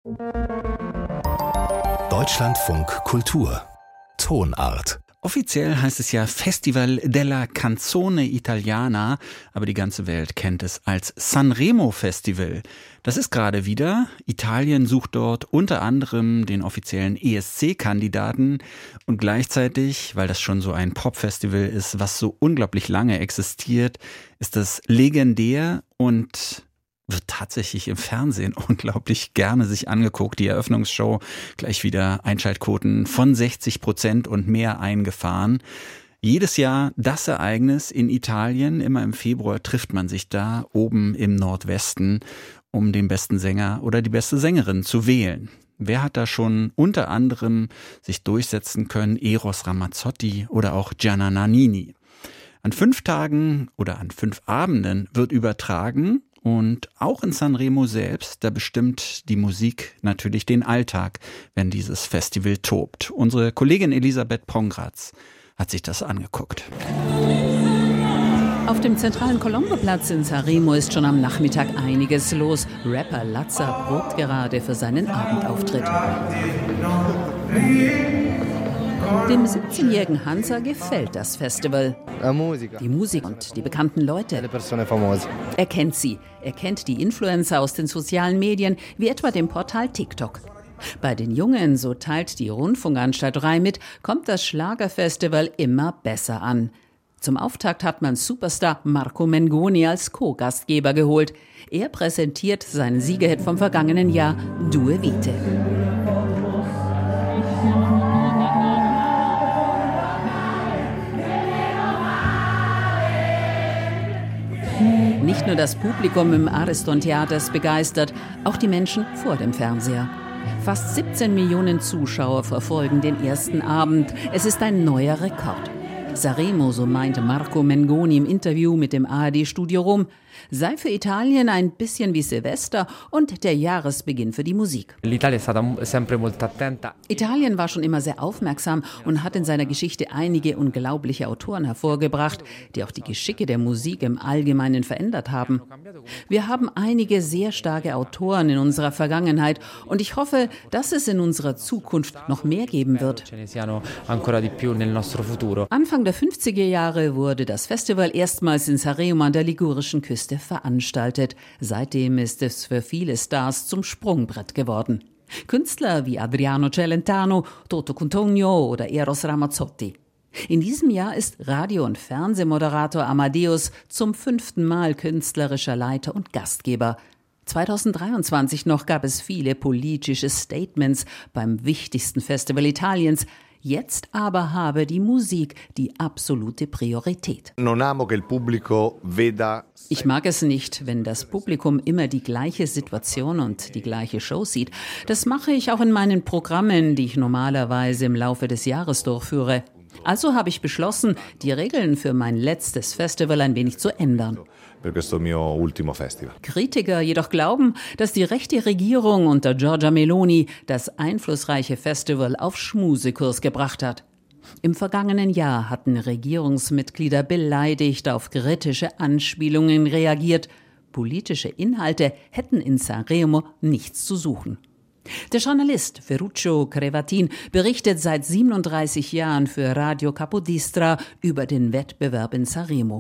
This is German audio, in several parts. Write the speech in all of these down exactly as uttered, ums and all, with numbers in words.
Deutschlandfunk Kultur Tonart. Offiziell heißt es ja Festival della Canzone Italiana, aber die ganze Welt kennt es als Sanremo Festival. Das ist gerade wieder. Italien sucht dort unter anderem den offiziellen E S C-Kandidaten und gleichzeitig, weil das schon so ein Popfestival ist, was so unglaublich lange existiert, ist das legendär und wird tatsächlich im Fernsehen unglaublich gerne sich angeguckt. Die Eröffnungsshow gleich wieder Einschaltquoten von sechzig Prozent und mehr eingefahren. Jedes Jahr das Ereignis in Italien. Immer im Februar trifft man sich da oben im Nordwesten, um den besten Sänger oder die beste Sängerin zu wählen. Wer hat da schon unter anderem sich durchsetzen können? Eros Ramazzotti oder auch Gianna Nannini. An fünf Tagen oder an fünf Abenden wird übertragen. Und auch in Sanremo selbst, da bestimmt die Musik natürlich den Alltag, wenn dieses Festival tobt. Unsere Kollegin Elisabeth Pongratz hat sich das angeguckt. Auf dem zentralen Colombo-Platz in Sanremo ist schon am Nachmittag einiges los. Rapper Lazza probt gerade für seinen Abendauftritt. Dem siebzehnjährigen Hansa gefällt das Festival. Die Musik und die bekannten Leute. Er kennt sie. Er kennt die Influencer aus den sozialen Medien, wie etwa dem Portal TikTok. Bei den Jungen, so teilt die Rundfunkanstalt R A I mit, kommt das Schlagerfestival immer besser an. Zum Auftakt hat man Superstar Marco Mengoni als Co-Gastgeber geholt. Er präsentiert seinen Siegerhit vom vergangenen Jahr, Due Vite. Nicht nur das Publikum im Ariston-Theater ist begeistert, auch die Menschen vor dem Fernseher. Fast siebzehn Millionen Zuschauer verfolgen den ersten Abend. Es ist ein neuer Rekord. Sanremo, so meinte Marco Mengoni im Interview mit dem A R D-Studio Rom, sei für Italien ein bisschen wie Silvester und der Jahresbeginn für die Musik. Italien war schon immer sehr aufmerksam und hat in seiner Geschichte einige unglaubliche Autoren hervorgebracht, die auch die Geschicke der Musik im Allgemeinen verändert haben. Wir haben einige sehr starke Autoren in unserer Vergangenheit und ich hoffe, dass es in unserer Zukunft noch mehr geben wird. Anfang der fünfziger Jahre wurde das Festival erstmals in Sanremo an der ligurischen Küste veranstaltet. Seitdem ist es für viele Stars zum Sprungbrett geworden. Künstler wie Adriano Celentano, Toto Cutugno oder Eros Ramazzotti. In diesem Jahr ist Radio- und Fernsehmoderator Amadeus zum fünften Mal künstlerischer Leiter und Gastgeber. zweitausenddreiundzwanzig noch gab es viele politische Statements beim wichtigsten Festival Italiens. Jetzt aber habe die Musik die absolute Priorität. Ich mag es nicht, wenn das Publikum immer die gleiche Situation und die gleiche Show sieht. Das mache ich auch in meinen Programmen, die ich normalerweise im Laufe des Jahres durchführe. Also habe ich beschlossen, die Regeln für mein letztes Festival ein wenig zu ändern. Kritiker jedoch glauben, dass die rechte Regierung unter Giorgia Meloni das einflussreiche Festival auf Schmusekurs gebracht hat. Im vergangenen Jahr hatten Regierungsmitglieder beleidigt auf kritische Anspielungen reagiert. Politische Inhalte hätten in Sanremo nichts zu suchen. Der Journalist Ferruccio Crevatin berichtet seit siebenunddreißig Jahren für Radio Capodistra über den Wettbewerb in Sanremo.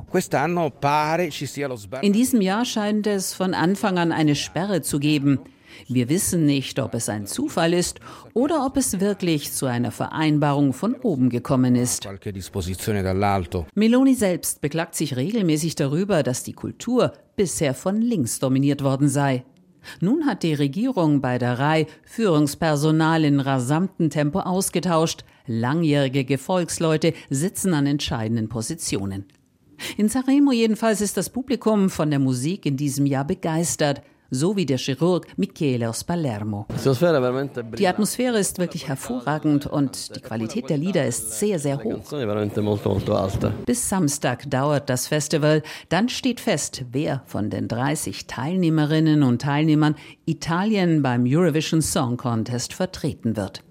In diesem Jahr scheint es von Anfang an eine Sperre zu geben. Wir wissen nicht, ob es ein Zufall ist oder ob es wirklich zu einer Vereinbarung von oben gekommen ist. Meloni selbst beklagt sich regelmäßig darüber, dass die Kultur bisher von links dominiert worden sei. Nun hat die Regierung bei der R A I Führungspersonal in rasantem Tempo ausgetauscht. Langjährige Gefolgsleute sitzen an entscheidenden Positionen. In Sanremo jedenfalls ist das Publikum von der Musik in diesem Jahr begeistert. So wie der Chirurg Michele aus Palermo. Die Atmosphäre ist wirklich hervorragend und die Qualität der Lieder ist sehr, sehr hoch. Bis Samstag dauert das Festival. Dann steht fest, wer von den dreißig Teilnehmerinnen und Teilnehmern Italien beim Eurovision Song Contest vertreten wird.